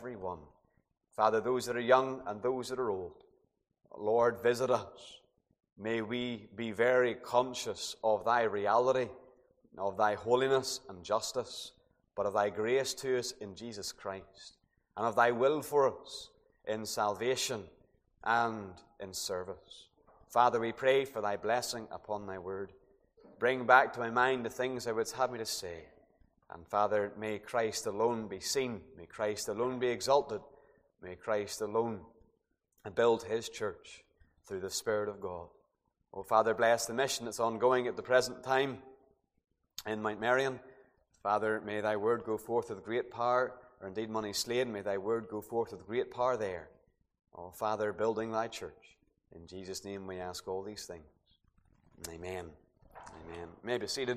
everyone. Father, those that are young and those that are old, Lord, visit us. May we be very conscious of thy reality, of thy holiness and justice, but of thy grace to us in Jesus Christ, and of thy will for us in salvation and in service. Father, we pray for thy blessing upon thy word. Bring back to my mind the things thou wouldst have me to say. And Father, may Christ alone be seen. May Christ alone be exalted. May Christ alone build his church through the Spirit of God. Oh, Father, bless the mission that's ongoing at the present time in Mount Merion. Father, may thy word go forth with great power, or indeed Moneyslade, may thy word go forth with great power there. Oh, Father, building thy church. In Jesus' name we ask all these things. Amen. Amen. You may be seated.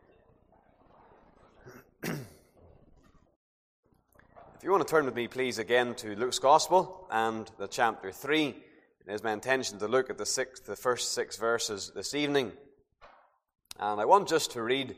If you want to turn with me, please, again to Luke's Gospel and the chapter 3. It is my intention to look at the first 6 verses this evening. And I want just to read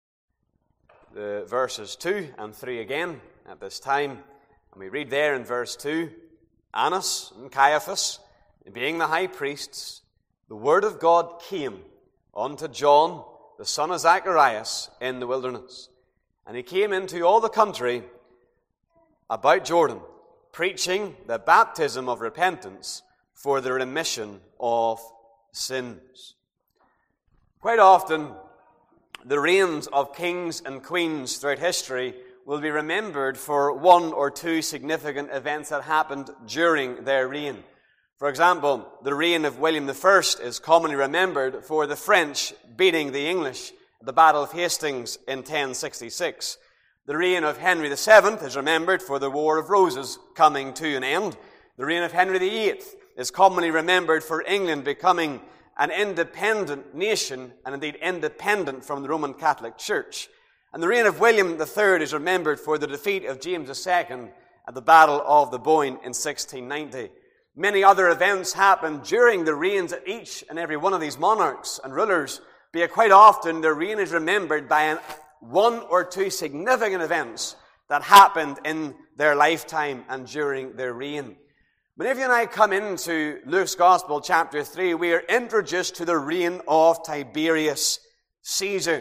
the verses 2 and 3 again at this time. And we read there in verse 2, Annas and Caiaphas, being the high priests, the word of God came unto John, the son of Zacharias, in the wilderness. And he came into all the country about Jordan, preaching the baptism of repentance for the remission of sins. Quite often, the reigns of kings and queens throughout history will be remembered for one or two significant events that happened during their reign. For example, the reign of William I is commonly remembered for the French beating the English at the Battle of Hastings in 1066. The reign of Henry VII is remembered for the War of Roses coming to an end. The reign of Henry VIII is commonly remembered for England becoming an independent nation, and indeed independent from the Roman Catholic Church. And the reign of William III is remembered for the defeat of James II at the Battle of the Boyne in 1690. Many other events happened during the reigns of each and every one of these monarchs and rulers, but quite often their reign is remembered by one or two significant events that happened in their lifetime and during their reign. Whenever you and I come into Luke's Gospel, chapter 3, we are introduced to the reign of Tiberius Caesar.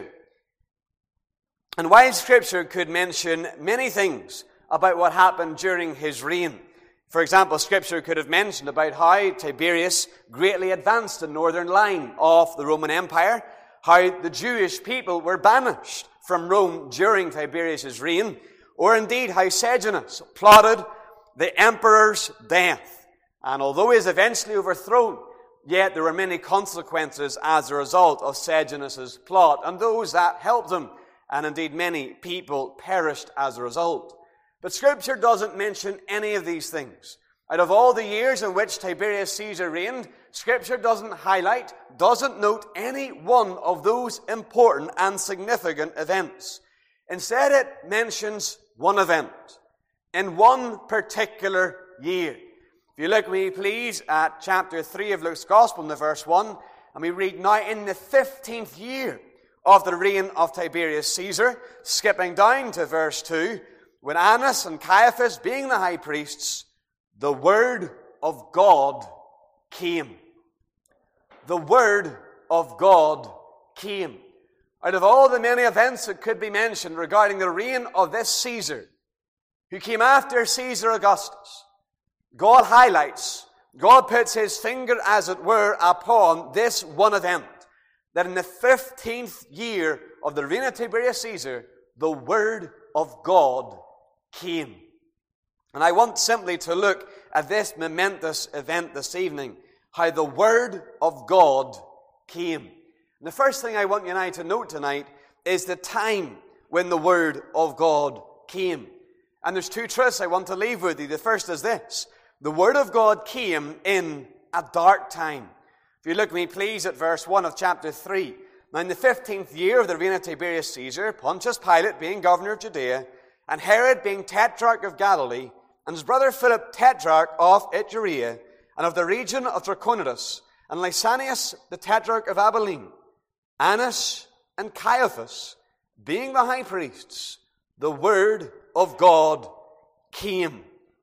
And while Scripture could mention many things about what happened during his reign, for example, Scripture could have mentioned about how Tiberius greatly advanced the northern line of the Roman Empire, how the Jewish people were banished from Rome during Tiberius' reign, or indeed how Sejanus plotted the emperor's death. And although he is eventually overthrown, yet there were many consequences as a result of Sejanus' plot, and those that helped him, and indeed many people perished as a result. But Scripture doesn't mention any of these things. Out of all the years in which Tiberius Caesar reigned, Scripture doesn't highlight, doesn't note any one of those important and significant events. Instead, it mentions one event in one particular year. If you look with me, please, at chapter 3 of Luke's Gospel in the verse 1, and we read, now in the 15th year of the reign of Tiberius Caesar, skipping down to verse 2, when Annas and Caiaphas, being the high priests, the word of God came. The word of God came. Out of all the many events that could be mentioned regarding the reign of this Caesar, who came after Caesar Augustus, God highlights, God puts his finger, as it were, upon this one event, that in the 15th year of the reign of Tiberius Caesar, the word of God came. And I want simply to look at this momentous event this evening, how the word of God came. And the first thing I want you and I to note tonight is the time when the word of God came. And there's two truths I want to leave with you. The first is this: the word of God came in a dark time. If you look with me, please, at verse 1 of chapter 3. Now in the 15th year of the reign of Tiberius Caesar, Pontius Pilate being governor of Judea, and Herod being tetrarch of Galilee, and his brother Philip tetrarch of Iturea, and of the region of Trachonitis, and Lysanias the tetrarch of Abilene, Annas and Caiaphas, being the high priests, the word of God came.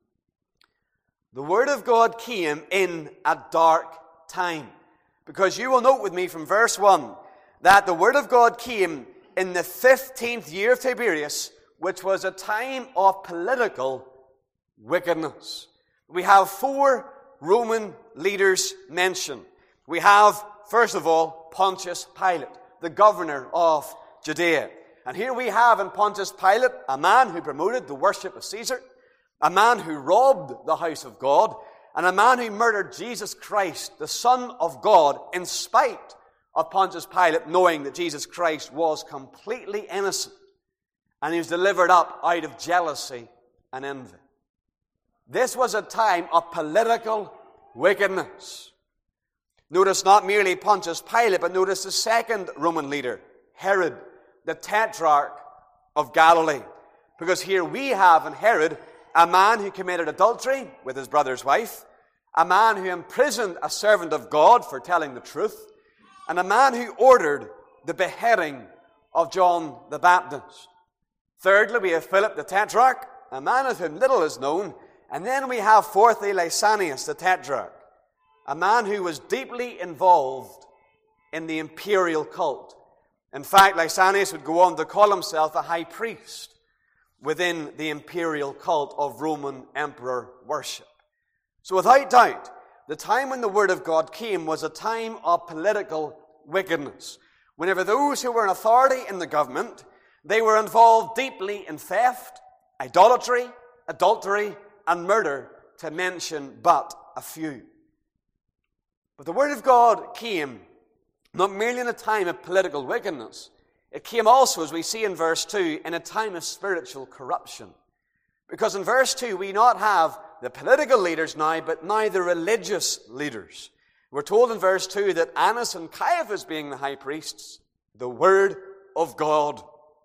The Word of God came in a dark time. Because you will note with me from verse 1 that the Word of God came in the 15th year of Tiberius, which was a time of political wickedness. We have 4 Roman leaders mentioned. We have, first of all, Pontius Pilate, the governor of Judea. And here we have in Pontius Pilate a man who promoted the worship of Caesar, a man who robbed the house of God, and a man who murdered Jesus Christ, the Son of God, in spite of Pontius Pilate knowing that Jesus Christ was completely innocent. And he was delivered up out of jealousy and envy. This was a time of political wickedness. Notice not merely Pontius Pilate, but notice the second Roman leader, Herod, the Tetrarch of Galilee. Because here we have in Herod a man who committed adultery with his brother's wife, a man who imprisoned a servant of God for telling the truth, and a man who ordered the beheading of John the Baptist. Thirdly, we have Philip the Tetrarch, a man of whom little is known. And then we have fourthly Lysanias the Tetrarch, a man who was deeply involved in the imperial cult. In fact, Lysanias would go on to call himself a high priest within the imperial cult of Roman emperor worship. So without doubt, the time when the Word of God came was a time of political wickedness. Whenever those who were in authority in the government, they were involved deeply in theft, idolatry, adultery, and murder, to mention but a few. But the Word of God came not merely in a time of political wickedness. It came also, as we see in verse 2, in a time of spiritual corruption. Because in verse 2, we not have the political leaders now, but now the religious leaders. We're told in verse 2 that Annas and Caiaphas, being the high priests, the Word of God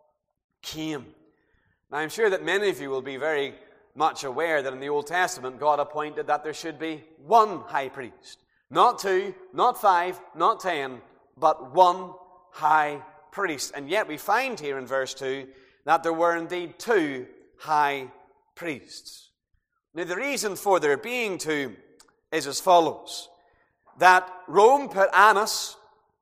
came. Now, I'm sure that many of you will be very much aware that in the Old Testament, God appointed that there should be one high priest. Not 2, not 5, not 10, but one high priest. And yet we find here in verse 2 that there were indeed 2 high priests. Now, the reason for there being 2 is as follows. That Rome put Annas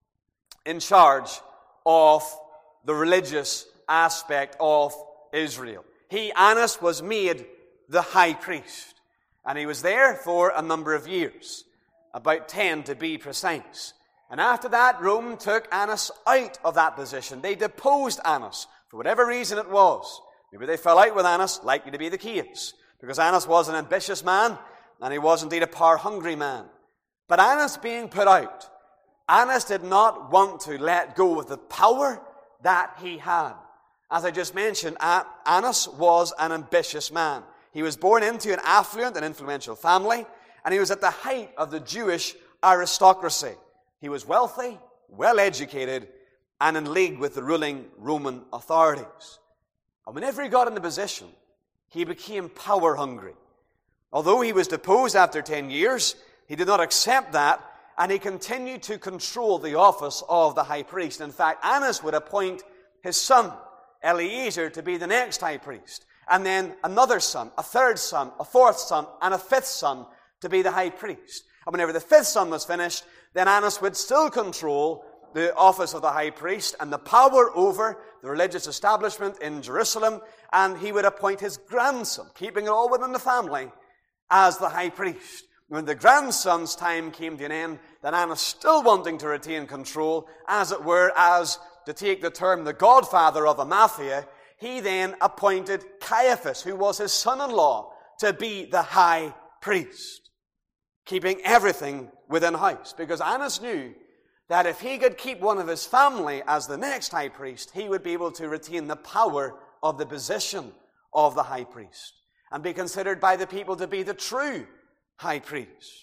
in charge of the religious aspect of Israel. Annas, was made the high priest. And he was there for a number of years, about 10 to be precise. And after that, Rome took Annas out of that position. They deposed Annas, for whatever reason it was. Maybe they fell out with Annas, likely to be the case, because Annas was an ambitious man, and he was indeed a power-hungry man. But Annas being put out, Annas did not want to let go of the power that he had. As I just mentioned, Annas was an ambitious man. He was born into an affluent and influential family, and he was at the height of the Jewish aristocracy. He was wealthy, well-educated, and in league with the ruling Roman authorities. And whenever he got into position, he became power-hungry. Although he was deposed after 10 years, he did not accept that, and he continued to control the office of the high priest. In fact, Annas would appoint his son, Eleazar, to be the next high priest, and then another son, a third son, a fourth son, and a fifth son to be the high priest. And whenever the fifth son was finished, then Annas would still control the office of the high priest and the power over the religious establishment in Jerusalem, and he would appoint his grandson, keeping it all within the family, as the high priest. When the grandson's time came to an end, then Annas, still wanting to retain control, as it were, as, to take the term, the godfather of a mafia, he then appointed Caiaphas, who was his son-in-law, to be the high priest, keeping everything within house. Because Annas knew that if he could keep one of his family as the next high priest, he would be able to retain the power of the position of the high priest and be considered by the people to be the true high priest.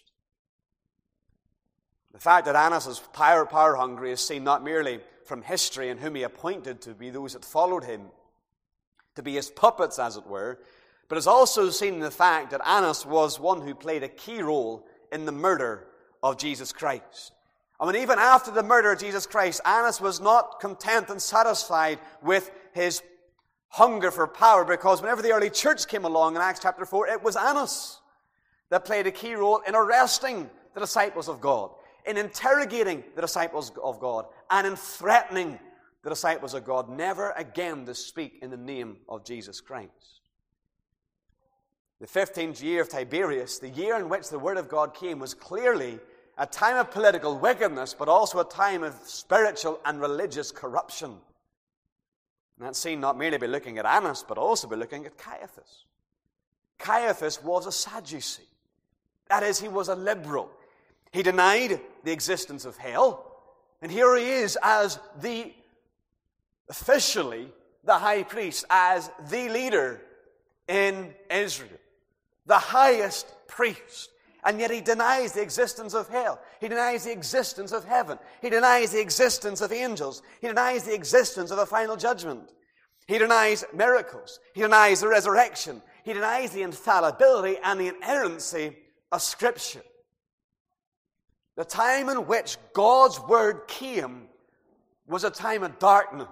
The fact that Annas is power-hungry is seen not merely from history and whom he appointed to be those that followed him, to be his puppets, as it were, but is also seen in the fact that Annas was one who played a key role in the murder of Jesus Christ. I mean, even after the murder of Jesus Christ, Annas was not content and satisfied with his hunger for power, because whenever the early church came along in Acts chapter 4, it was Annas that played a key role in arresting the disciples of God, in interrogating the disciples of God, and in threatening the disciples of God never again to speak in the name of Jesus Christ. The 15th year of Tiberius, the year in which the Word of God came, was clearly a time of political wickedness, but also a time of spiritual and religious corruption. And that's seen not merely by looking at Annas, but also by looking at Caiaphas. Caiaphas was a Sadducee. That is, he was a liberal. He denied the existence of hell. And here he is as officially the high priest, as the leader in Israel. The highest priest. And yet he denies the existence of hell. He denies the existence of heaven. He denies the existence of angels. He denies the existence of a final judgment. He denies miracles. He denies the resurrection. He denies the infallibility and the inerrancy of Scripture. The time in which God's Word came was a time of darkness.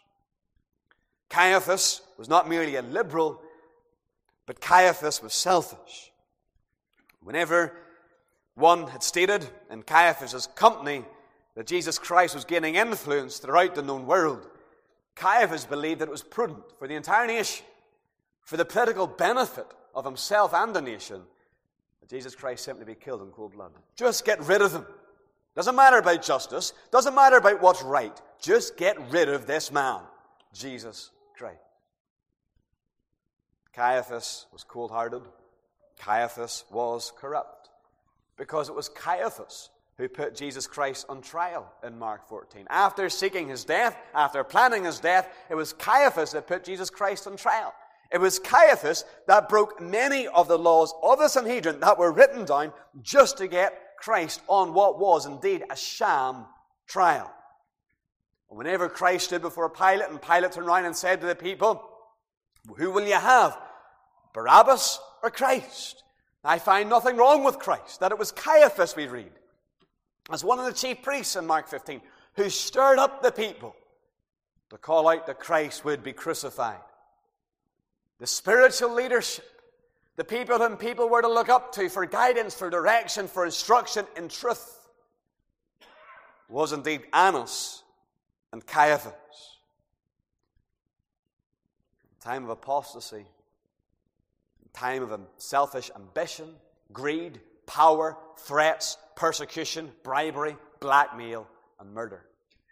Caiaphas was not merely a liberal, but Caiaphas was selfish. Whenever one had stated in Caiaphas' company that Jesus Christ was gaining influence throughout the known world, Caiaphas believed that it was prudent for the entire nation, for the political benefit of himself and the nation, that Jesus Christ simply be killed in cold blood. Just get rid of him. Doesn't matter about justice. Doesn't matter about what's right. Just get rid of this man, Jesus Christ. Caiaphas was cold-hearted. Caiaphas was corrupt. Because it was Caiaphas who put Jesus Christ on trial in Mark 14. After seeking his death, after planning his death, it was Caiaphas that put Jesus Christ on trial. It was Caiaphas that broke many of the laws of the Sanhedrin that were written down just to get Christ on what was indeed a sham trial. Whenever Christ stood before Pilate, and Pilate turned around and said to the people, "Who will you have, Barabbas or Christ?" I find nothing wrong with Christ. That it was Caiaphas, we read, as one of the chief priests in Mark 15, who stirred up the people to call out that Christ would be crucified. The spiritual leadership, the people whom people were to look up to for guidance, for direction, for instruction in truth, was indeed Annas and Caiaphas. Time of apostasy, time of selfish ambition, greed, power, threats, persecution, bribery, blackmail, and murder.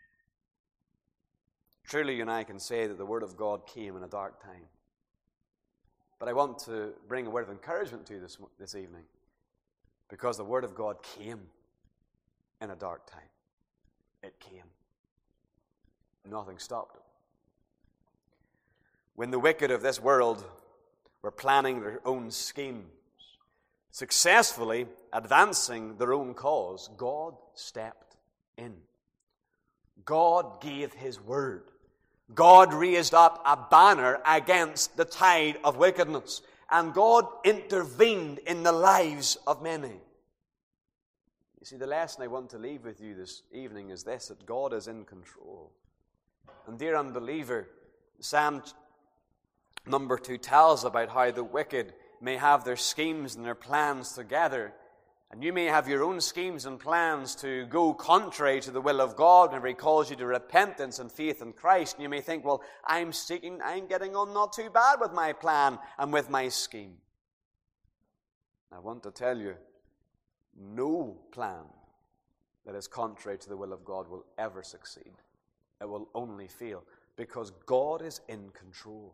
Truly, you and I can say that the Word of God came in a dark time. But I want to bring a word of encouragement to you this evening, because the Word of God came in a dark time. It came. Nothing stopped it. When the wicked of this world were planning their own schemes, successfully advancing their own cause, God stepped in. God gave His word. God raised up a banner against the tide of wickedness, and God intervened in the lives of many. You see, the lesson I want to leave with you this evening is this, that God is in control. And dear unbeliever, Psalm number 2 tells about how the wicked may have their schemes and their plans together, and you may have your own schemes and plans to go contrary to the will of God whenever He calls you to repentance and faith in Christ. And you may think, well, I'm getting on not too bad with my plan and with my scheme. I want to tell you, no plan that is contrary to the will of God will ever succeed. It will only fail, because God is in control.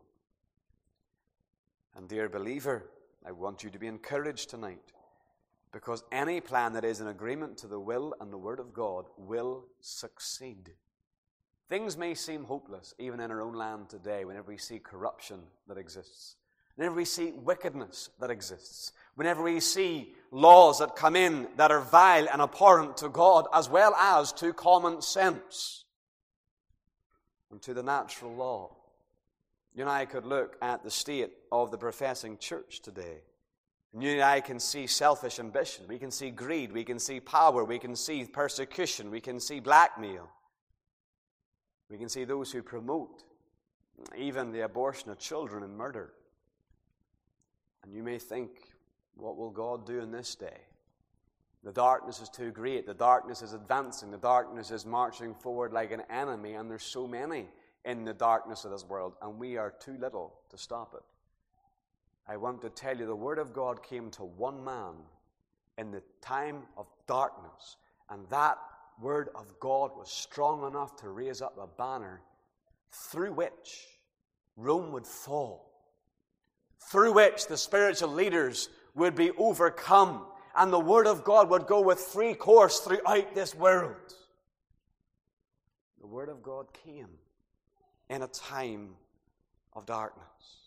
And dear believer, I want you to be encouraged tonight, because any plan that is in agreement to the will and the Word of God will succeed. Things may seem hopeless, even in our own land today, whenever we see corruption that exists, whenever we see wickedness that exists, whenever we see laws that come in that are vile and abhorrent to God, as well as to common sense and to the natural law. You and I could look at the state of the professing church today. And you and I can see selfish ambition. We can see greed. We can see power. We can see persecution. We can see blackmail. We can see those who promote even the abortion of children and murder. And you may think, What will God do in this day? The darkness is too great. The darkness is advancing. The darkness is marching forward like an enemy, and there's so many in the darkness of this world, and we are too little to stop it. I want to tell you, the Word of God came to one man in the time of darkness, and that Word of God was strong enough to raise up a banner through which Rome would fall, through which the spiritual leaders would be overcome, and the Word of God would go with free course throughout this world. The Word of God came in a time of darkness.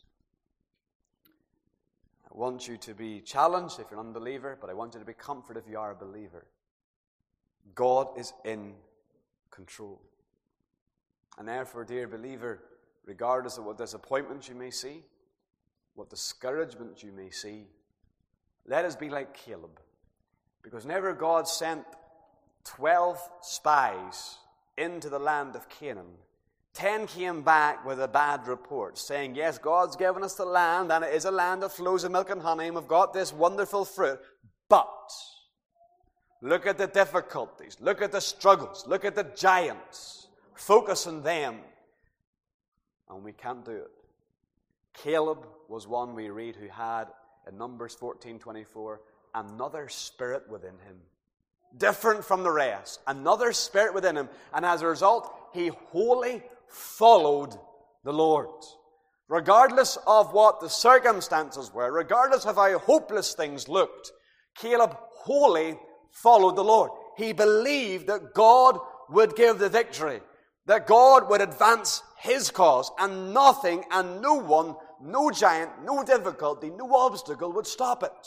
I want you to be challenged if you're an unbeliever, but I want you to be comforted if you are a believer. God is in control. And therefore, dear believer, regardless of what disappointments you may see, what discouragement you may see, let us be like Caleb. Because whenever God sent 12 spies into the land of Canaan, 10 came back with a bad report, saying, yes, God's given us the land, and it is a land that flows with milk and honey, and we've got this wonderful fruit, but look at the difficulties, look at the struggles, look at the giants, focus on them, and we can't do it. Caleb was one we read who had, in Numbers 14:24, another spirit within him, different from the rest, another spirit within him, and as a result, he wholly followed the Lord. Regardless of what the circumstances were, regardless of how hopeless things looked, Caleb wholly followed the Lord. He believed that God would give the victory, that God would advance his cause, and nothing and no one, no giant, no difficulty, no obstacle would stop it.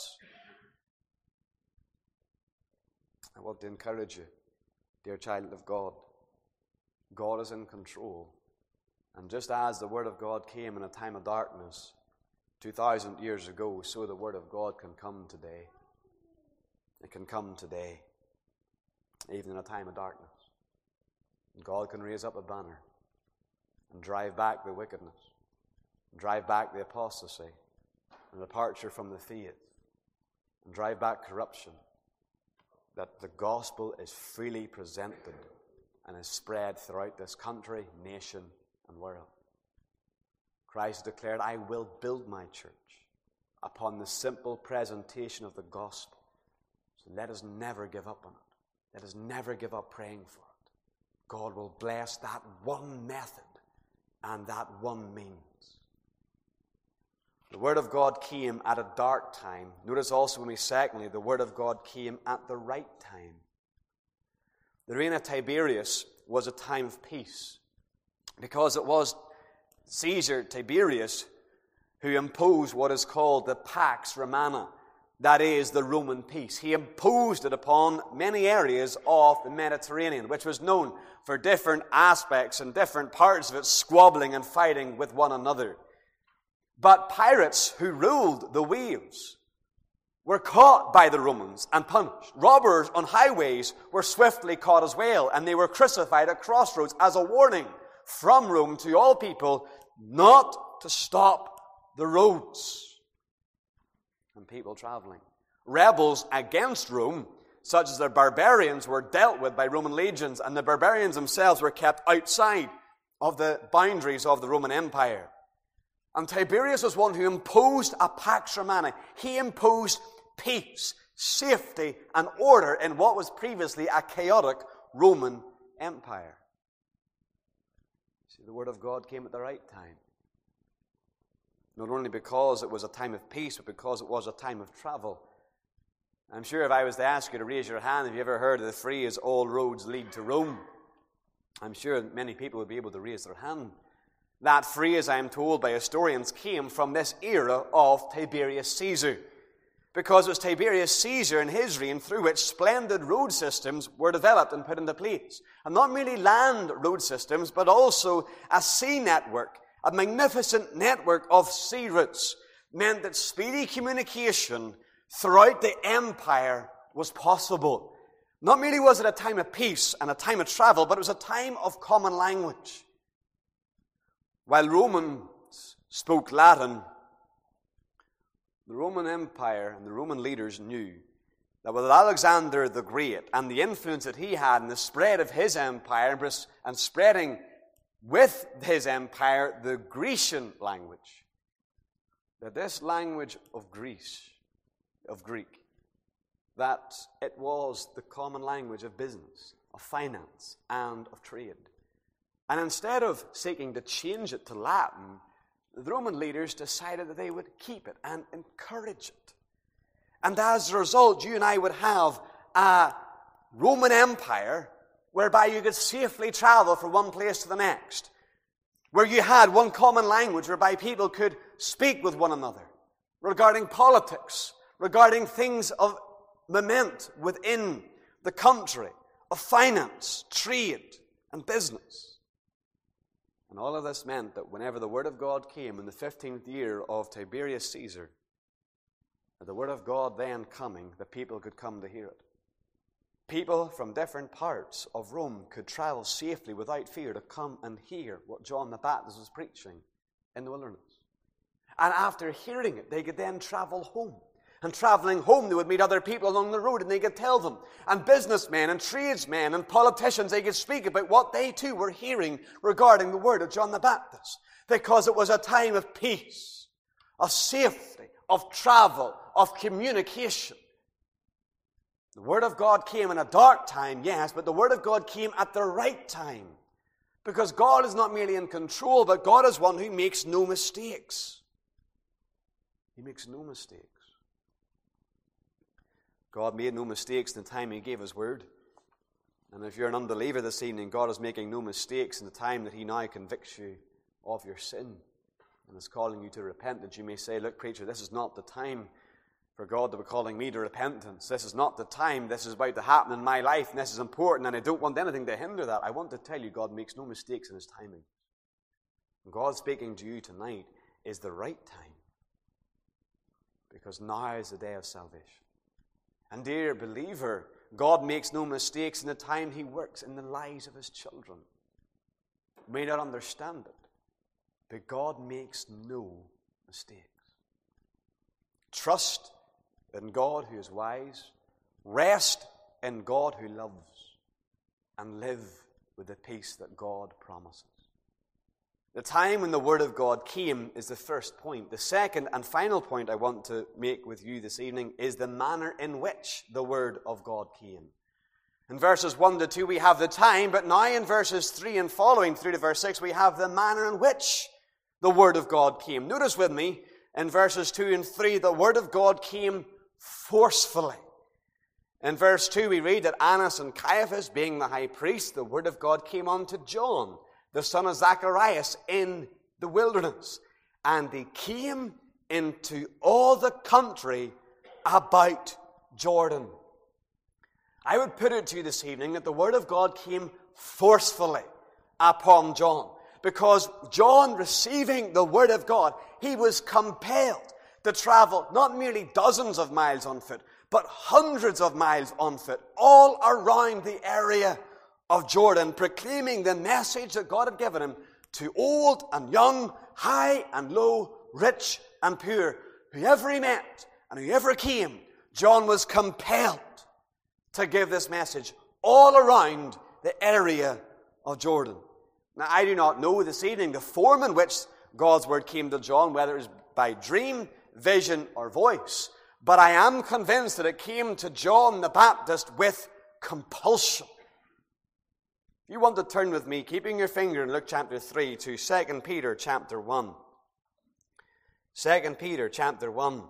I want to encourage you, dear child of God. God is in control. And just as the Word of God came in a time of darkness 2,000 years ago, so the Word of God can come today. It can come today, even in a time of darkness. And God can raise up a banner and drive back the wickedness, drive back the apostasy and departure from the faith, and drive back corruption, that the gospel is freely presented and is spread throughout this country, nation, and world. Christ declared, I will build my church upon the simple presentation of the gospel. So let us never give up on it. Let us never give up praying for it. God will bless that one method and that one means. The Word of God came at a dark time. Notice also when we secondly, the Word of God came at the right time. The reign of Tiberius was a time of peace, because it was Caesar Tiberius who imposed what is called the Pax Romana, that is, the Roman peace. He imposed it upon many areas of the Mediterranean, which was known for different aspects and different parts of it squabbling and fighting with one another. But pirates who ruled the waves were caught by the Romans and punished. Robbers on highways were swiftly caught as well, and they were crucified at crossroads as a warning from Rome to all people not to stop the roads and people traveling. Rebels against Rome, such as the barbarians, were dealt with by Roman legions, and the barbarians themselves were kept outside of the boundaries of the Roman Empire. And Tiberius was one who imposed a Pax Romana. He imposed peace, safety, and order in what was previously a chaotic Roman Empire. See, the Word of God came at the right time. Not only because it was a time of peace, but because it was a time of travel. I'm sure if I was to ask you to raise your hand, have you ever heard of the phrase, all roads lead to Rome? I'm sure many people would be able to raise their hand. That phrase, I am told by historians, came from this era of Tiberius Caesar. Because it was Tiberius Caesar and his reign through which splendid road systems were developed and put into place. And not merely land road systems, but also a sea network, a magnificent network of sea routes, meant that speedy communication throughout the empire was possible. Not merely was it a time of peace and a time of travel, but it was a time of common language. While Romans spoke Latin, the Roman Empire and the Roman leaders knew that with Alexander the Great and the influence that he had in the spread of his empire and spreading with his empire the Grecian language, that this language of Greece, of Greek, that it was the common language of business, of finance, and of trade. And instead of seeking to change it to Latin, the Roman leaders decided that they would keep it and encourage it. And as a result, you and I would have a Roman Empire whereby you could safely travel from one place to the next, where you had one common language whereby people could speak with one another regarding politics, regarding things of moment within the country, of finance, trade, and business. And all of this meant that whenever the Word of God came in the 15th year of Tiberius Caesar, the Word of God then coming, the people could come to hear it. People from different parts of Rome could travel safely without fear to come and hear what John the Baptist was preaching in the wilderness. And after hearing it, they could then travel home. And traveling home, they would meet other people along the road and they could tell them. And businessmen and tradesmen and politicians, they could speak about what they too were hearing regarding the word of John the Baptist. Because it was a time of peace, of safety, of travel, of communication. The Word of God came in a dark time, yes, but the Word of God came at the right time. Because God is not merely in control, but God is one who makes no mistakes. He makes no mistakes. God made no mistakes in the time He gave His Word. And if you're an unbeliever this evening, God is making no mistakes in the time that He now convicts you of your sin and is calling you to repentance. You may say, look, preacher, this is not the time for God to be calling me to repentance. This is not the time. This is about to happen in my life, and this is important, and I don't want anything to hinder that. I want to tell you, God makes no mistakes in His timing. And God speaking to you tonight is the right time, because now is the day of salvation. And dear believer, God makes no mistakes in the time He works in the lives of His children. You may not understand it, but God makes no mistakes. Trust in God who is wise, rest in God who loves, and live with the peace that God promises. The time when the Word of God came is the first point. The second and final point I want to make with you this evening is the manner in which the Word of God came. In verses 1 to 2 we have the time, but now in verses 3 and following through to verse 6 we have the manner in which the Word of God came. Notice with me, in verses 2 and 3, the Word of God came forcefully. In verse 2 we read that Annas and Caiaphas, being the high priest, the Word of God came unto John, the son of Zacharias, in the wilderness. And they came into all the country about Jordan. I would put it to you this evening that the Word of God came forcefully upon John. Because John, receiving the Word of God, he was compelled to travel not merely dozens of miles on foot, but hundreds of miles on foot, all around the area of Jordan, proclaiming the message that God had given him to old and young, high and low, rich and poor. Whoever he met and whoever came, John was compelled to give this message all around the area of Jordan. Now, I do not know this evening the form in which God's word came to John, whether it was by dream, vision, or voice, but I am convinced that it came to John the Baptist with compulsion. If you want to turn with me, keeping your finger in Luke chapter 3 to 2 Peter chapter 1. 2 Peter chapter 1.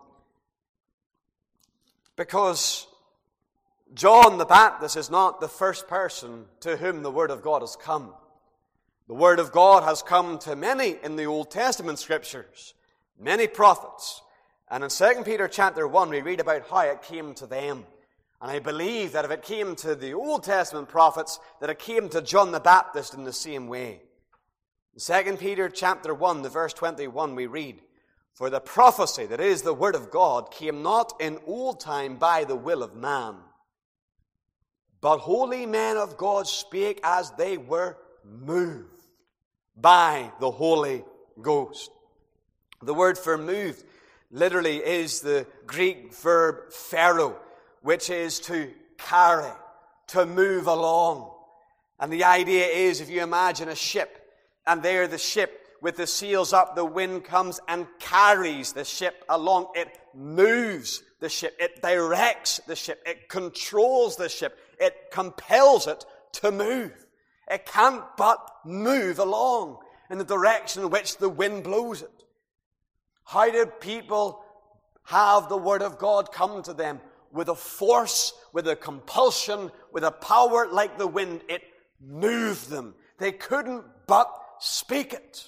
Because John the Baptist is not the first person to whom the Word of God has come. The Word of God has come to many in the Old Testament Scriptures, many prophets. And in 2 Peter chapter 1 we read about how it came to them. And I believe that if it came to the Old Testament prophets, that it came to John the Baptist in the same way. In 2 Peter chapter 1, the verse 21, we read, "For the prophecy, that is the word of God, came not in old time by the will of man, but holy men of God spake as they were moved by the Holy Ghost." The word for moved literally is the Greek verb phero, which is to carry, to move along. And the idea is, if you imagine a ship, and there the ship with the sails up, the wind comes and carries the ship along. It moves the ship. It directs the ship. It controls the ship. It compels it to move. It can't but move along in the direction in which the wind blows it. How did people have the Word of God come to them? With a force, with a compulsion, with a power like the wind. It moved them. They couldn't but speak it.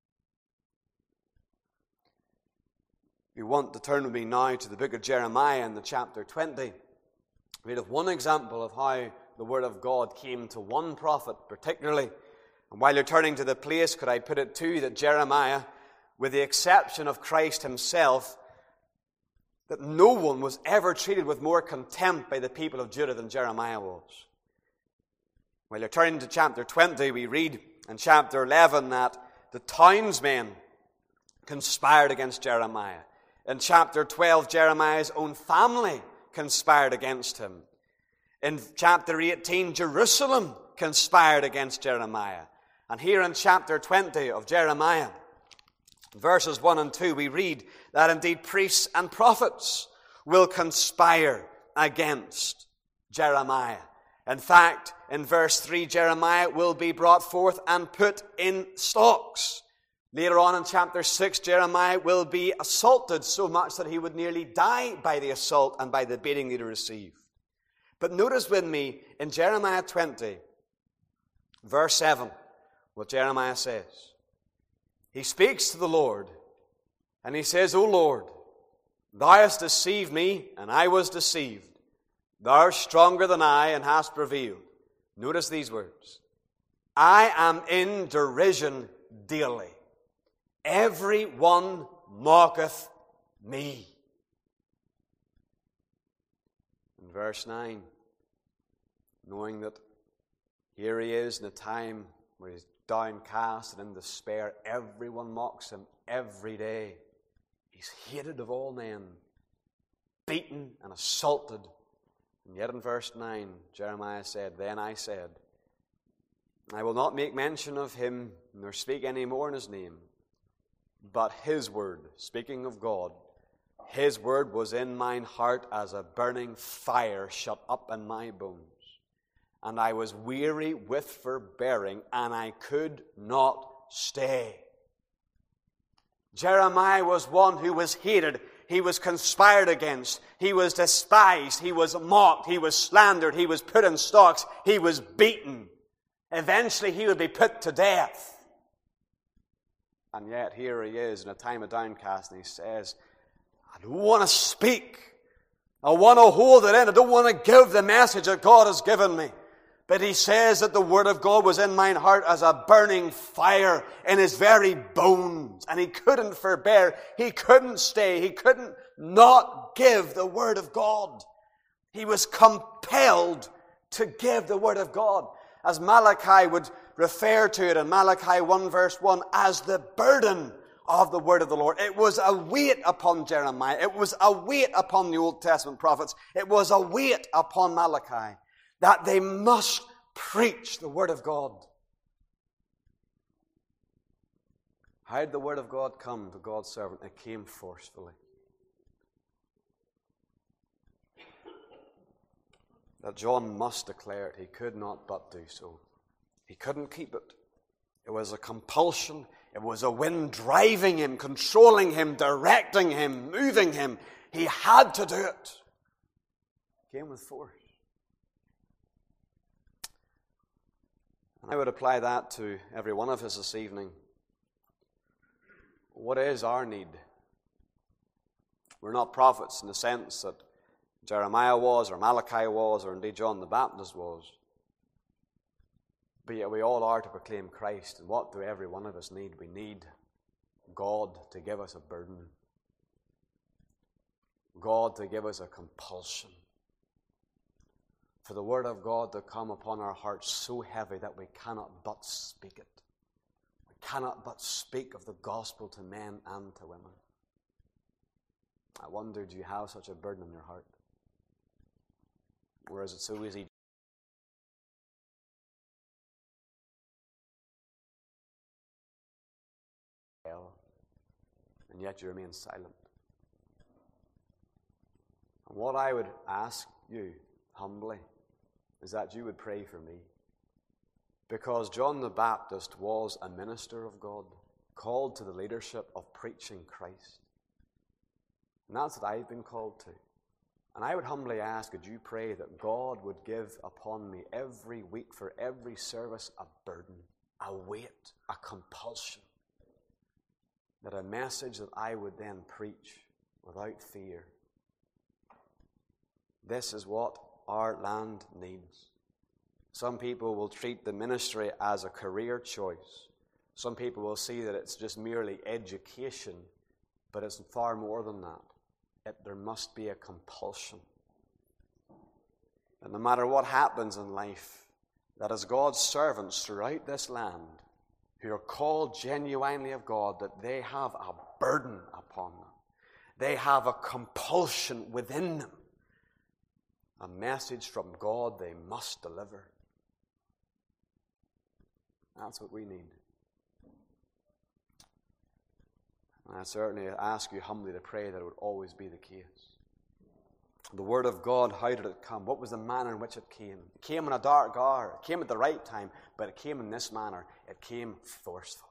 If you want to turn with me now to the book of Jeremiah in the chapter 20, read of one example of how the Word of God came to one prophet particularly. And while you're turning to the place, could I put it too that Jeremiah, with the exception of Christ himself, that no one was ever treated with more contempt by the people of Judah than Jeremiah was. While you're turning to chapter 20, we read in chapter 11 that the townsmen conspired against Jeremiah. In chapter 12, Jeremiah's own family conspired against him. In chapter 18, Jerusalem conspired against Jeremiah. And here in chapter 20 of Jeremiah, verses 1 and 2, we read that indeed priests and prophets will conspire against Jeremiah. In fact, in verse 3, Jeremiah will be brought forth and put in stocks. Later on in chapter 6, Jeremiah will be assaulted so much that he would nearly die by the assault and by the beating that he received. But notice with me in Jeremiah 20, verse 7, what Jeremiah says. He speaks to the Lord, and he says, O Lord, thou hast deceived me, and I was deceived. Thou art stronger than I, and hast prevailed. Notice these words. I am in derision daily. Every one mocketh me. In verse 9, knowing that here he is in a time where he's downcast and in despair, everyone mocks him every day. He's hated of all men, beaten and assaulted. And yet in verse 9, Jeremiah said, Then I said, I will not make mention of him, nor speak any more in his name. But his word, speaking of God, his word was in mine heart as a burning fire shut up in my bones. And I was weary with forbearing, and I could not stay. Jeremiah was one who was hated. He was conspired against. He was despised. He was mocked. He was slandered. He was put in stocks. He was beaten. Eventually he would be put to death. And yet here he is in a time of downcast, and he says, I don't want to speak. I want to hold it in. I don't want to give the message that God has given me. But he says that the word of God was in mine heart as a burning fire in his very bones. And he couldn't forbear. He couldn't stay. He couldn't not give the word of God. He was compelled to give the word of God. As Malachi would refer to it in Malachi 1 verse 1 as the burden of the word of the Lord. It was a weight upon Jeremiah. It was a weight upon the Old Testament prophets. It was a weight upon Malachi that they must preach the word of God. How did the word of God come to God's servant? It came forcefully. That John must declare it. He could not but do so. He couldn't keep it. It was a compulsion. It was a wind driving him, controlling him, directing him, moving him. He had to do it. It came with force. And I would apply that to every one of us this evening. What is our need? We're not prophets in the sense that Jeremiah was, or Malachi was, or indeed John the Baptist was. But yet we all are to proclaim Christ. And what do every one of us need? We need God to give us a burden. God to give us a compulsion. For the word of God to come upon our hearts so heavy that we cannot but speak it. We cannot but speak of the gospel to men and to women. I wonder, do you have such a burden in your heart? Or is it so easy? And yet you remain silent. And what I would ask you humbly is that you would pray for me. Because John the Baptist was a minister of God, called to the leadership of preaching Christ. And that's what I've been called to. And I would humbly ask, would you pray that God would give upon me every week for every service a burden, a weight, a compulsion, that a message that I would then preach without fear. This is what our land needs. Some people will treat the ministry as a career choice. Some people will see that it's just merely education, but it's far more than that. There must be a compulsion. And no matter what happens in life, that as God's servants throughout this land, who are called genuinely of God, that they have a burden upon them. They have a compulsion within them. A message from God they must deliver. That's what we need. And I certainly ask you humbly to pray that it would always be the case. The Word of God, how did it come? What was the manner in which it came? It came in a dark hour. It came at the right time, but it came in this manner. It came forcefully.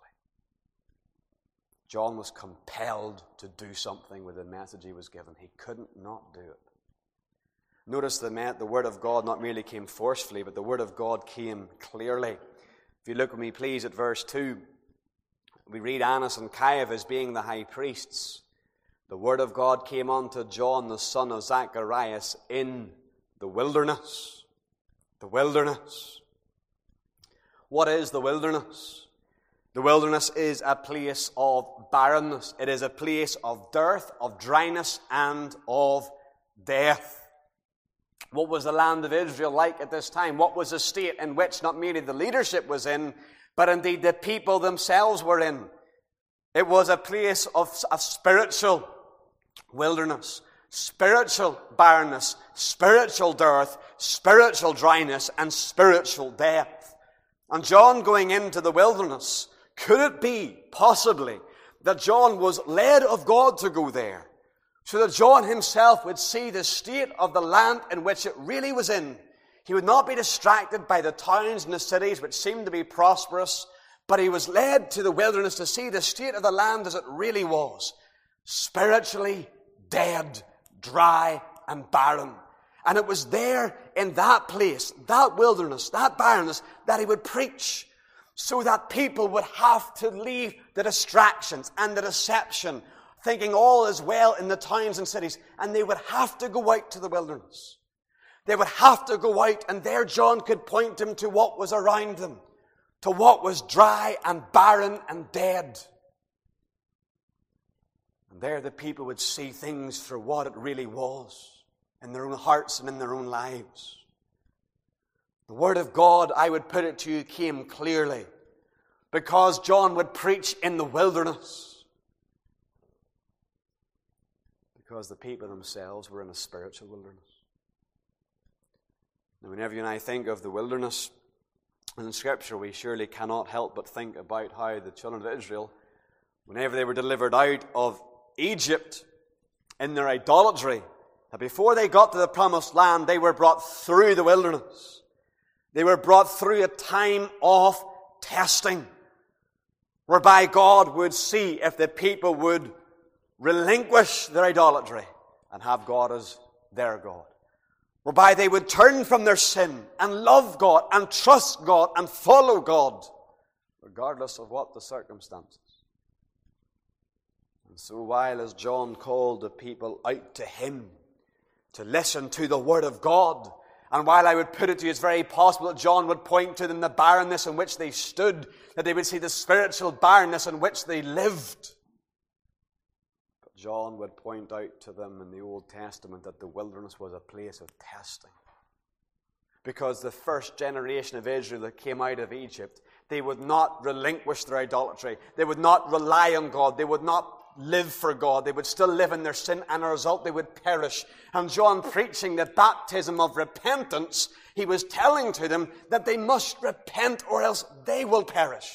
John was compelled to do something with the message he was given. He couldn't not do it. Notice the Word of God not merely came forcefully, but the Word of God came clearly. If you look with me, please, at verse 2, we read Annas and Caiaphas being the high priests. The Word of God came unto John, the son of Zacharias, in the wilderness. The wilderness. What is the wilderness? The wilderness is a place of barrenness. It is a place of dearth, of dryness, and of death. What was the land of Israel like at this time? What was the state in which not merely the leadership was in, but indeed the people themselves were in? It was a place of spiritual wilderness, spiritual barrenness, spiritual dearth, spiritual dryness, and spiritual death. And John going into the wilderness, could it be possibly that John was led of God to go there, so that John himself would see the state of the land in which it really was in? He would not be distracted by the towns and the cities which seemed to be prosperous, but he was led to the wilderness to see the state of the land as it really was, spiritually dead, dry, and barren. And it was there in that place, that wilderness, that barrenness, that he would preach, so that people would have to leave the distractions and the deception, thinking all is well in the towns and cities, and they would have to go out to the wilderness. They would have to go out, and there John could point them to what was around them, to what was dry and barren and dead. And there the people would see things for what it really was, in their own hearts and in their own lives. The Word of God, I would put it to you, came clearly, because John would preach in the wilderness, because the people themselves were in a spiritual wilderness. Now, whenever you and I think of the wilderness in Scripture, we surely cannot help but think about how the children of Israel, whenever they were delivered out of Egypt in their idolatry, that before they got to the promised land, they were brought through the wilderness. They were brought through a time of testing, whereby God would see if the people would relinquish their idolatry and have God as their God, whereby they would turn from their sin and love God and trust God and follow God, regardless of what the circumstances. And so while as John called the people out to him to listen to the Word of God, and while I would put it to you, it's very possible that John would point to them the barrenness in which they stood, that they would see the spiritual barrenness in which they lived. But John would point out to them in the Old Testament that the wilderness was a place of testing. Because the first generation of Israel that came out of Egypt, they would not relinquish their idolatry. They would not rely on God. They would not live for God. They would still live in their sin, and as a result they would perish. And John, preaching the baptism of repentance, he was telling to them that they must repent or else they will perish.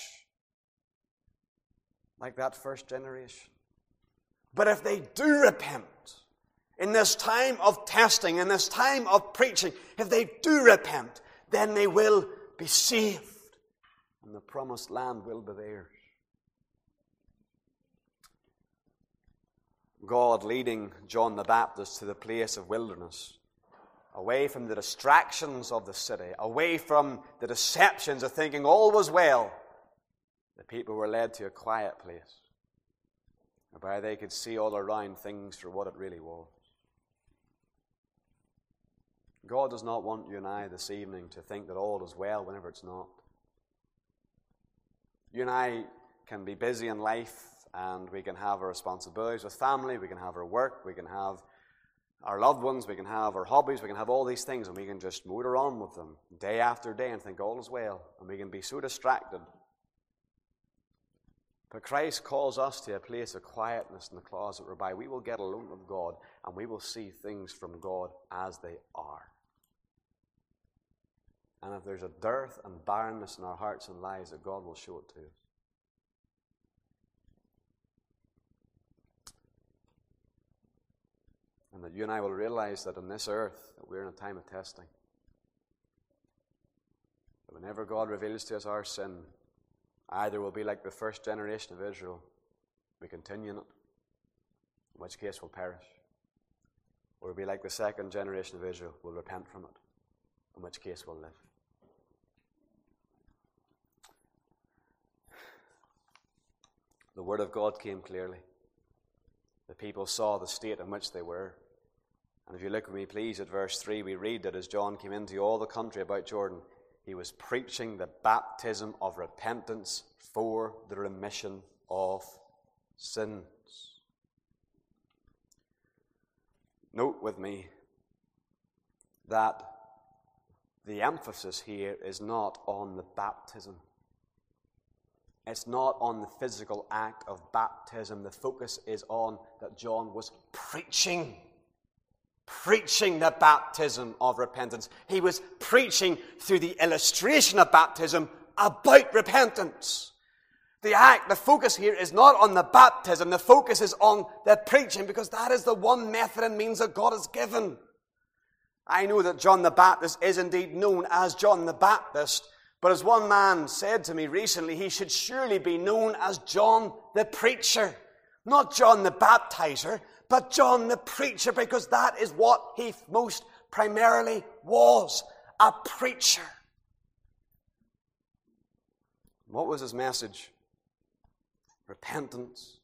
Like that first generation. But if they do repent, in this time of testing, in this time of preaching, if they do repent, then they will be saved. And the promised land will be theirs. God leading John the Baptist to the place of wilderness, away from the distractions of the city, away from the deceptions of thinking all was well. The people were led to a quiet place, whereby they could see all around things for what it really was. God does not want you and I this evening to think that all is well whenever it's not. You and I can be busy in life, and we can have our responsibilities with family, we can have our work, we can have our loved ones, we can have our hobbies, we can have all these things, and we can just motor on with them day after day and think all is well, and we can be so distracted. But Christ calls us to a place of quietness in the closet whereby we will get alone with God and we will see things from God as they are. And if there's a dearth and barrenness in our hearts and lives, that God will show it to us. And that you and I will realize that on this earth, that we're in a time of testing. That whenever God reveals to us our sin, either we'll be like the first generation of Israel, we continue in it, in which case we'll perish. Or we'll be like the second generation of Israel, we'll repent from it, in which case we'll live. The Word of God came clearly. The people saw the state in which they were. And if you look with me, please, at verse 3, we read that as John came into all the country about Jordan, he was preaching the baptism of repentance for the remission of sins. Note with me that the emphasis here is not on the baptism. It's not on the physical act of baptism. The focus is on that John was preaching the baptism of repentance. He was preaching through the illustration of baptism about repentance. The focus here is not on the baptism. The focus is on the preaching, because that is the one method and means that God has given. I know that John the Baptist is indeed known as John the Baptist, but as one man said to me recently, he should surely be known as John the Preacher. Not John the Baptizer, but John the Preacher, because that is what he most primarily was, a preacher. What was his message? Repentance.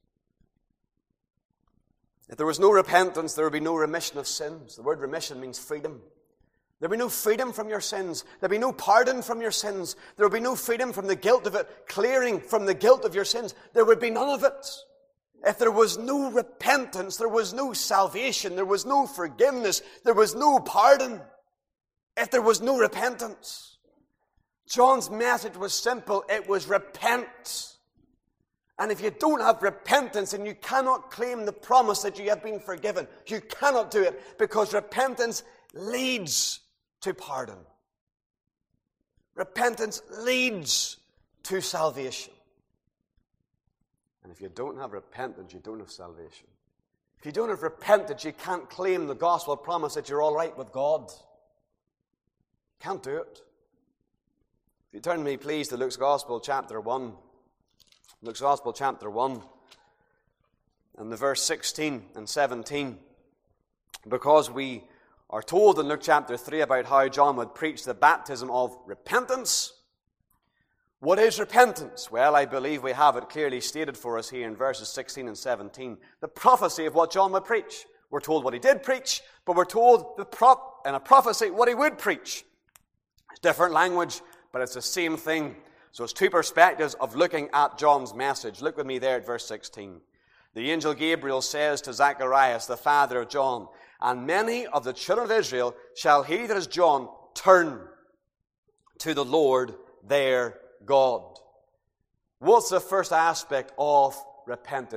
If there was no repentance, there would be no remission of sins. The word remission means freedom. There would be no freedom from your sins. There would be no pardon from your sins. There would be no freedom from the guilt of it, clearing from the guilt of your sins. There would be none of it. If there was no repentance, there was no salvation, there was no forgiveness, there was no pardon. If there was no repentance. John's message was simple. It was repent. And if you don't have repentance, and you cannot claim the promise that you have been forgiven, you cannot do it, because repentance leads to pardon. Repentance leads to salvation. And if you don't have repentance, you don't have salvation. If you don't have repentance, you can't claim the gospel promise that you're all right with God. Can't do it. If you turn me, please, to Luke's Gospel, chapter 1. Luke's Gospel, chapter 1, and the verse 16 and 17. Because we are told in Luke chapter 3 about how John would preach the baptism of repentance. What is repentance? Well, I believe we have it clearly stated for us here in verses 16 and 17. The prophecy of what John would preach. We're told what he did preach, but we're told in a prophecy what he would preach. It's different language, but it's the same thing. So it's two perspectives of looking at John's message. Look with me there at verse 16. The angel Gabriel says to Zacharias, the father of John, and many of the children of Israel shall he that is John turn to the Lord their God. What's the first aspect of repentance?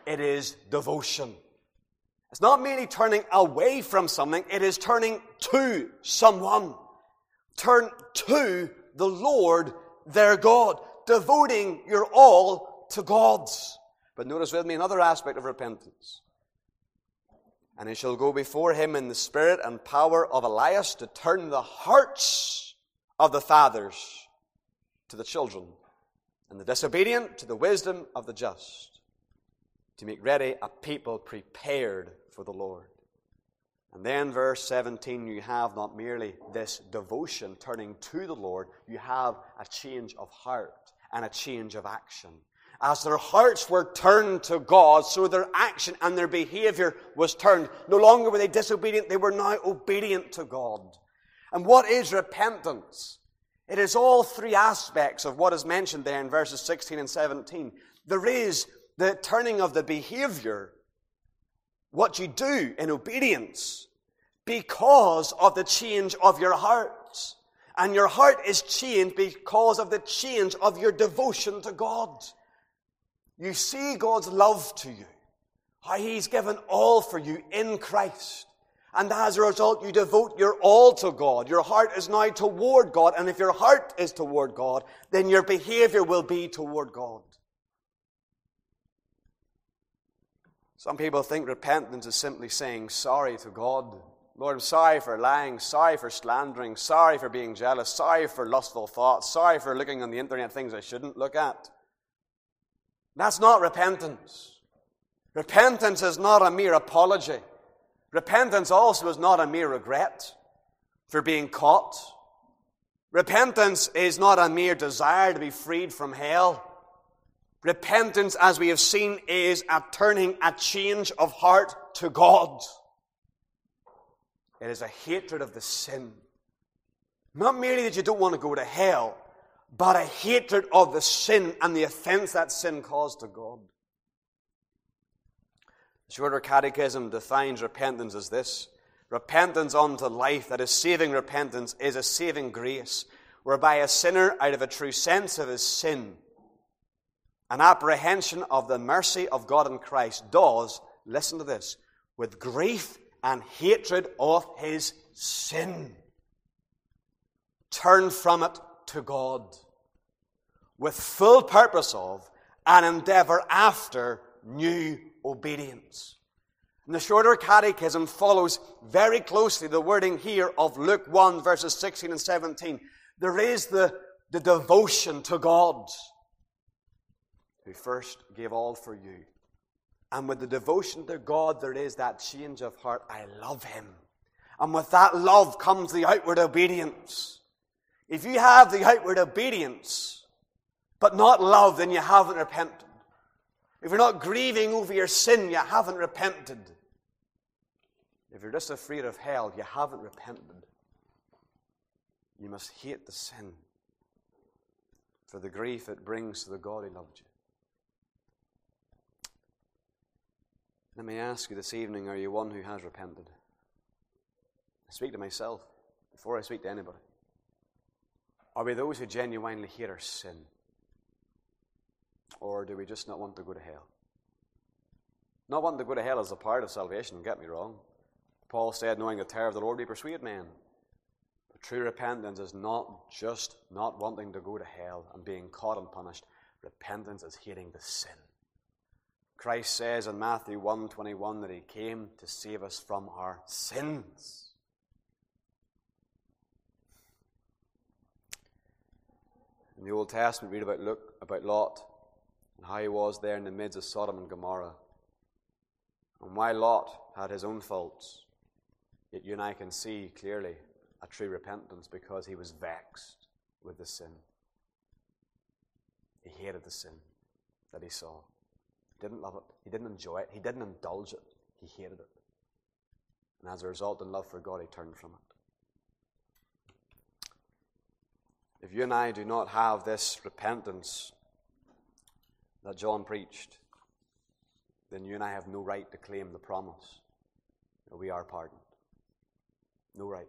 it is devotion. It's not merely turning away from something, it is turning to someone. Turn to the Lord their God, devoting your all to God. But notice with me another aspect of repentance. And he shall go before him in the spirit and power of Elias to turn the hearts of the fathers to the children, and the disobedient to the wisdom of the just, to make ready a people prepared for the Lord. And then verse 17, you have not merely this devotion turning to the Lord, you have a change of heart and a change of action. As their hearts were turned to God, so their action and their behavior was turned. No longer were they disobedient, they were now obedient to God. And what is repentance? It is all three aspects of what is mentioned there in verses 16 and 17. There is the turning of the behavior, what you do in obedience, because of the change of your heart. And your heart is changed because of the change of your devotion to God. You see God's love to you, how He's given all for you in Christ. And as a result, you devote your all to God. Your heart is now toward God. And if your heart is toward God, then your behavior will be toward God. Some people think repentance is simply saying sorry to God. Lord, I'm sorry for lying, sorry for slandering, sorry for being jealous, sorry for lustful thoughts, sorry for looking on the internet things I shouldn't look at. That's not repentance. Repentance is not a mere apology. Repentance also is not a mere regret for being caught. Repentance is not a mere desire to be freed from hell. Repentance, as we have seen, is a turning, a change of heart to God. It is a hatred of the sin. Not merely that you don't want to go to hell, but a hatred of the sin and the offense that sin caused to God. The Shorter Catechism defines repentance as this: repentance unto life, that is saving repentance, is a saving grace, whereby a sinner, out of a true sense of his sin, an apprehension of the mercy of God in Christ, does, listen to this, with grief and hatred of his sin, turn from it to God, with full purpose of and endeavor after new obedience. And the Shorter Catechism follows very closely the wording here of Luke 1, verses 16 and 17. There is the devotion to God, who first gave all for you. And with the devotion to God, there is that change of heart. I love Him. And with that love comes the outward obedience. If you have the outward obedience, but not love, then you haven't repented. If you're not grieving over your sin, you haven't repented. If you're just afraid of hell, you haven't repented. You must hate the sin for the grief it brings to the God who loved you. Let me ask you this evening, are you one who has repented? I speak to myself before I speak to anybody. Are we those who genuinely hate our sin? Or do we just not want to go to hell? Not wanting to go to hell is a part of salvation, don't get me wrong. Paul said, knowing the terror of the Lord, we persuade men. But true repentance is not just not wanting to go to hell and being caught and punished. Repentance is hating the sin. Christ says in Matthew 1:21 that He came to save us from our sins. In the Old Testament, we read about Lot and how he was there in the midst of Sodom and Gomorrah. And while Lot had his own faults, yet you and I can see clearly a true repentance because he was vexed with the sin. He hated the sin that he saw. He didn't love it. He didn't enjoy it. He didn't indulge it. He hated it. And as a result, in love for God, he turned from it. If you and I do not have this repentance that John preached, then you and I have no right to claim the promise that we are pardoned. No right.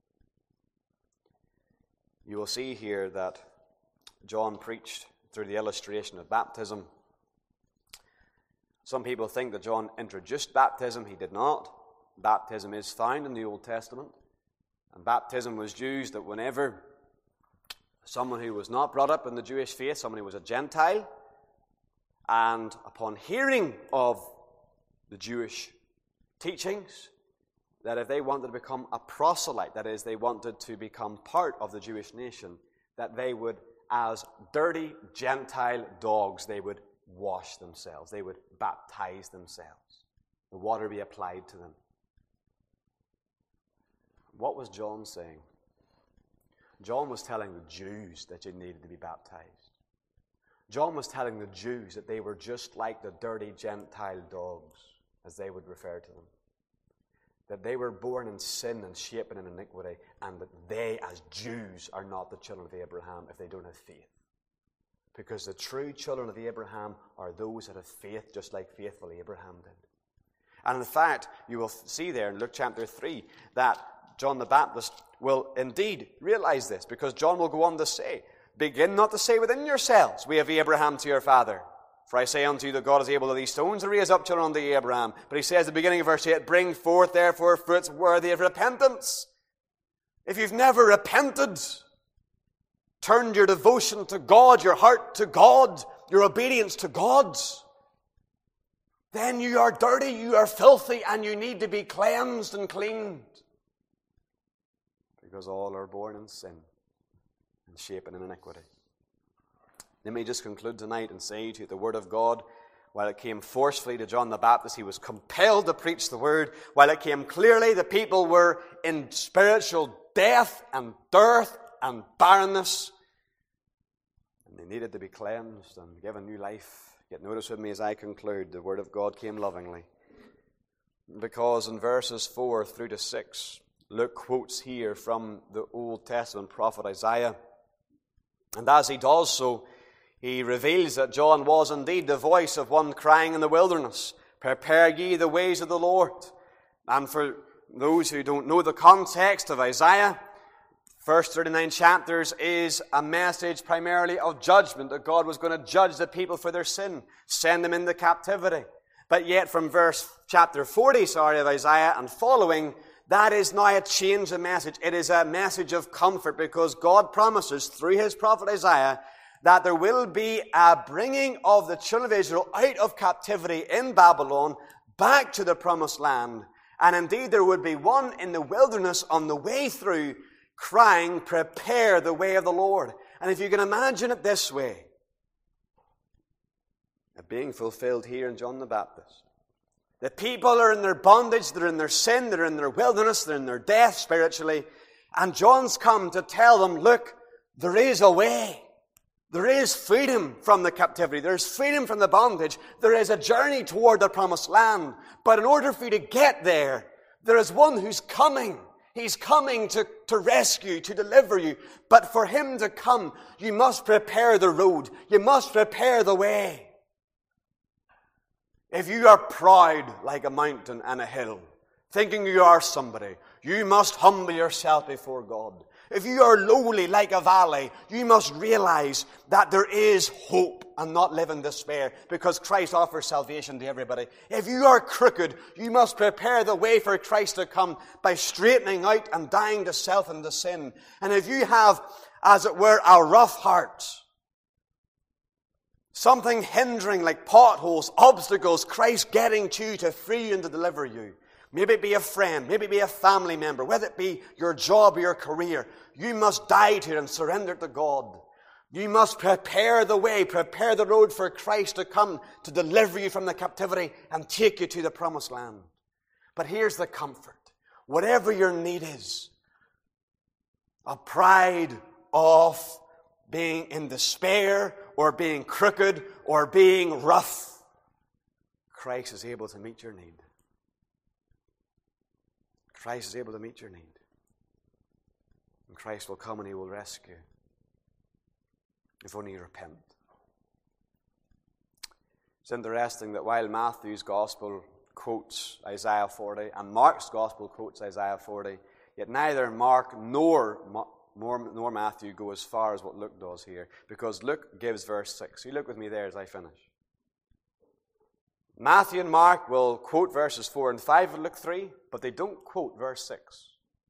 You will see here that John preached through the illustration of baptism Some people think that John introduced baptism. He did not. Baptism is found in the Old Testament. And baptism was used that whenever someone who was not brought up in the Jewish faith, someone who was a Gentile, and upon hearing of the Jewish teachings, that if they wanted to become a proselyte, that is, they wanted to become part of the Jewish nation, that they would, as dirty Gentile dogs, they would wash themselves. They would baptize themselves. The water be applied to them. What was John saying? John was telling the Jews that they needed to be baptized. John was telling the Jews that they were just like the dirty Gentile dogs, as they would refer to them. That they were born in sin and shapen in iniquity, and that they, as Jews, are not the children of Abraham if they don't have faith. Because the true children of Abraham are those that have faith, just like faithful Abraham did. And in fact, you will see there in Luke chapter 3 that John the Baptist will indeed realize this, because John will go on to say, begin not to say within yourselves, we have Abraham to your father. For I say unto you that God is able of these stones to raise up children unto Abraham. But he says at the beginning of verse 8, bring forth therefore fruits worthy of repentance. If you've never repented, turned your devotion to God, your heart to God, your obedience to God, then you are dirty, you are filthy, and you need to be cleansed and cleaned. Because all are born in sin and shapen in iniquity. Let me just conclude tonight and say to you, the Word of God, while it came forcefully to John the Baptist, he was compelled to preach the Word. While it came clearly, the people were in spiritual death and dearth and barrenness. And they needed to be cleansed and given new life. Yet notice with me as I conclude, the Word of God came lovingly. Because in verses 4 through to 6, Luke quotes here from the Old Testament prophet Isaiah. And as he does so, he reveals that John was indeed the voice of one crying in the wilderness, prepare ye the ways of the Lord. And for those who don't know the context of Isaiah, first 39 chapters is a message primarily of judgment, that God was going to judge the people for their sin, send them into captivity. But yet from chapter 40 of Isaiah and following, that is now a change of message. It is a message of comfort, because God promises through his prophet Isaiah that there will be a bringing of the children of Israel out of captivity in Babylon back to the promised land. And indeed there would be one in the wilderness on the way through crying, prepare the way of the Lord. And if you can imagine it this way, it being fulfilled here in John the Baptist. The people are in their bondage, they're in their sin, they're in their wilderness, they're in their death spiritually. And John's come to tell them, look, there is a way. There is freedom from the captivity. There's freedom from the bondage. There is a journey toward the promised land. But in order for you to get there, there is one who's coming. He's coming to rescue, to deliver you. But for him to come, you must prepare the road. You must prepare the way. If you are proud like a mountain and a hill, thinking you are somebody, you must humble yourself before God. If you are lowly like a valley, you must realize that there is hope and not live in despair, because Christ offers salvation to everybody. If you are crooked, you must prepare the way for Christ to come by straightening out and dying to self and to sin. And if you have, as it were, a rough heart, something hindering like potholes, obstacles, Christ getting to you to free you and to deliver you. Maybe it be a friend, maybe it be a family member, whether it be your job or your career. You must die to it and surrender to God. You must prepare the way, prepare the road for Christ to come to deliver you from the captivity and take you to the promised land. But here's the comfort. Whatever your need is, of pride, of being in despair, or being crooked, or being rough, Christ is able to meet your need. Christ is able to meet your need. And Christ will come and he will rescue. If only you repent. It's interesting that while Matthew's gospel quotes Isaiah 40 and Mark's gospel quotes Isaiah 40, yet neither Mark nor Matthew go as far as what Luke does here, because Luke gives verse 6. You look with me there as I finish. Matthew and Mark will quote verses 4 and 5 of Luke 3, but they don't quote verse 6.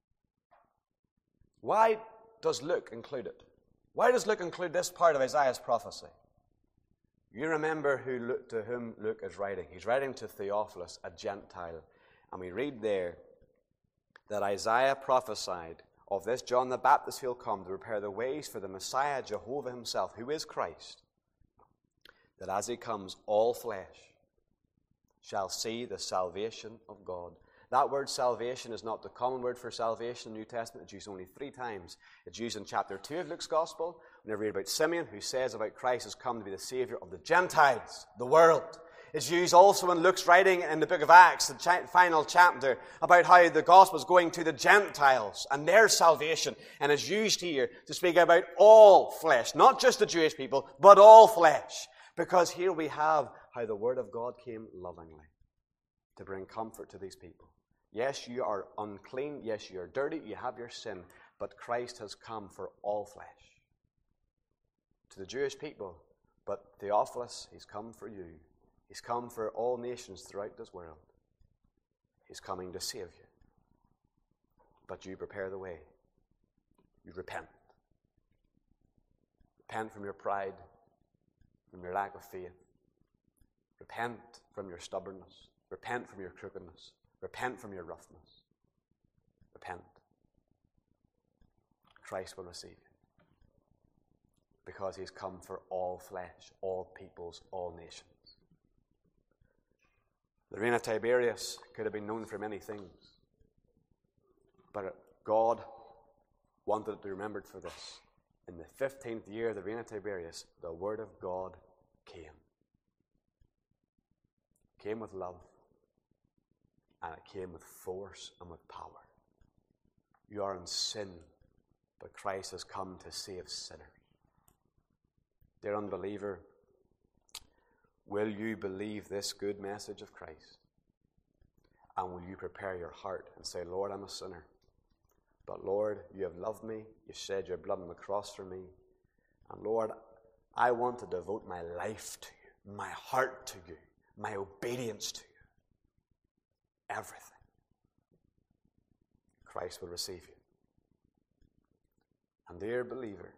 Why does Luke include it? Why does Luke include this part of Isaiah's prophecy? You remember to whom Luke is writing. He's writing to Theophilus, a Gentile. And we read there that Isaiah prophesied of this John the Baptist who will come to prepare the ways for the Messiah, Jehovah himself, who is Christ, that as he comes, all flesh shall see the salvation of God. That word salvation is not the common word for salvation in the New Testament. It's used only 3 times. It's used in chapter 2 of Luke's Gospel, when we read about Simeon, who says about Christ has come to be the Savior of the Gentiles, the world. It's used also in Luke's writing in the book of Acts, the final chapter, about how the gospel is going to the Gentiles and their salvation. And is used here to speak about all flesh, not just the Jewish people, but all flesh. Because here we have how the Word of God came lovingly to bring comfort to these people. Yes, you are unclean. Yes, you are dirty. You have your sin. But Christ has come for all flesh. To the Jewish people, but Theophilus, he's come for you. He's come for all nations throughout this world. He's coming to save you. But you prepare the way. You repent. Repent from your pride, from your lack of faith. Repent from your stubbornness. Repent from your crookedness. Repent from your roughness. Repent. Christ will receive you. Because he's come for all flesh, all peoples, all nations. The reign of Tiberius could have been known for many things. But God wanted it to be remembered for this. In the 15th year of the reign of Tiberius, the word of God came. It came with love. And it came with force and with power. You are in sin, but Christ has come to save sinners. Dear unbeliever, will you believe this good message of Christ? And will you prepare your heart and say, Lord, I'm a sinner. But Lord, you have loved me. You shed your blood on the cross for me. And Lord, I want to devote my life to you, my heart to you, my obedience to you. Everything. Christ will receive you. And dear believer,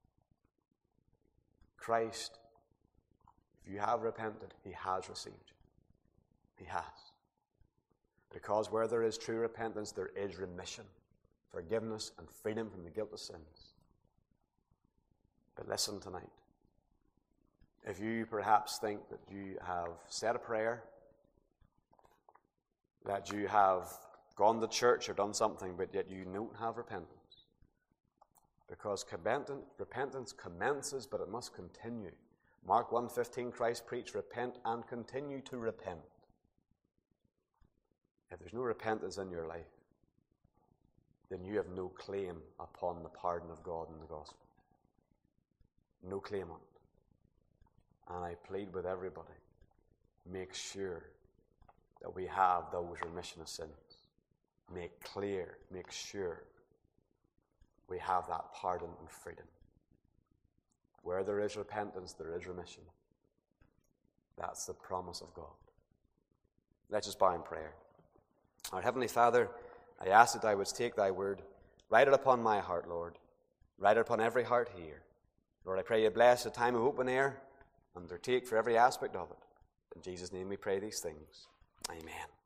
Christ, if you have repented, he has received you. He has. Because where there is true repentance, there is remission, forgiveness, and freedom from the guilt of sins. But listen tonight. If you perhaps think that you have said a prayer, that you have gone to church or done something, but yet you don't have repentance. Because repentance commences, but it must continue. Mark 1:15, Christ preached, repent and continue to repent. If there's no repentance in your life, then you have no claim upon the pardon of God in the gospel. No claim on it. And I plead with everybody, make sure that we have those remission of sins. Make sure we have that pardon and freedom. Where there is repentance, there is remission. That's the promise of God. Let's just bow in prayer. Our Heavenly Father, I ask that thou wouldst take thy word, write it upon my heart, Lord. Write it upon every heart here. Lord, I pray you bless the time of open air, undertake for every aspect of it. In Jesus' name we pray these things. Amen.